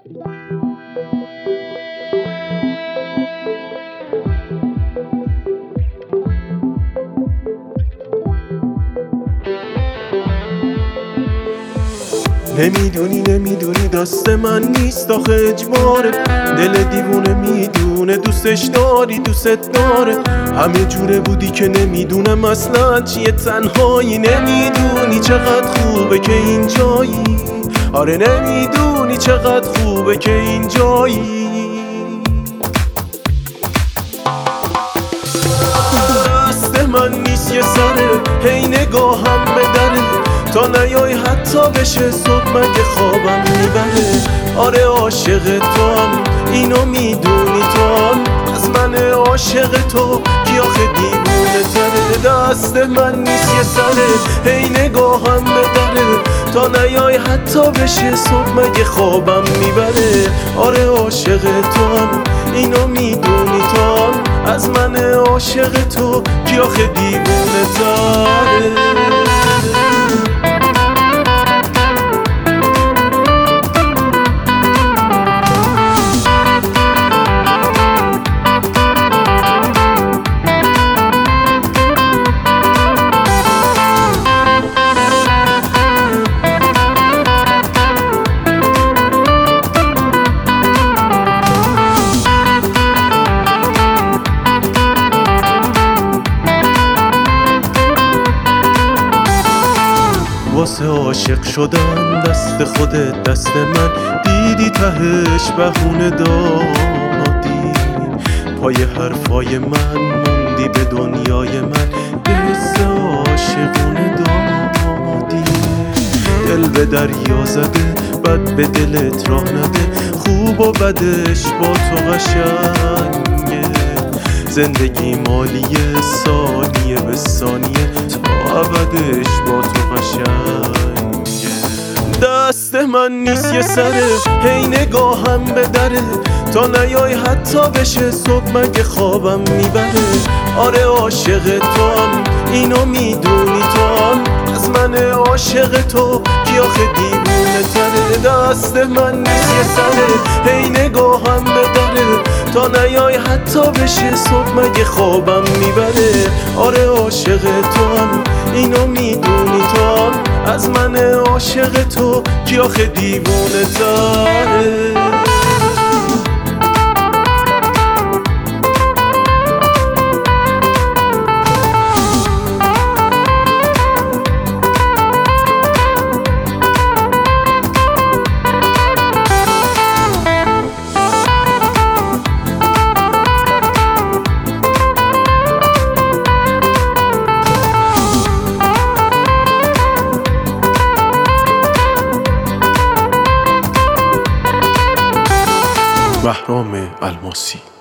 نمیدونی دست من نیست آخه اجباره، دل دیوونه میدونه دوستش داری دوست داره، همه جوره بودی که نمیدونم اصلا چیه تنهایی، نمیدونی چقدر خوبه که اینجایی، آره نمیدونی چقدر خوبه که اینجایی. دست من نیست یه سره هی نگاهم به دره، تا نیای حتی بشه صبح مگه خوابم میبره، آره عاشق توام اینو میدونی توام، از من عاشق تو کی آخه دیوونه تره. دست من نیست یه سره هی نگاهم به دره، تا نیای حتی بشه صبح مگه خوابم میبره، آره عاشق توام اینو میدونی توام، از من عاشق تو کی آخه دیوونه تره. واسه عاشق شدن دست خودت دست من، دیدی تهش بهونه دادی، پای حرفای من موندی به دنیای من، حس عاشقونه دادی، دل به دریا زده بد به دلت راه نده، خوب و بدش با تو قشنگه، زندگی مالیه ثانیه به ثانیه، تا ابدش با تو قشنگه. دست من نیست یه سره هی نگاهم به دره، تا نیای حتی بشه صبح مگه خوابم میبره، آره عاشق توام اینو میدونی توام، از من عاشق تو کی آخه دیوونه تره. دست من نیست یه سره هی نگاهم به دره، تا نیای حتی بشه صبح مگه خوابم میبره، آره عاشق توام اینو میدونی توام، از من عاشق تو کی آخه دیوونه تره. بهرام الماسی.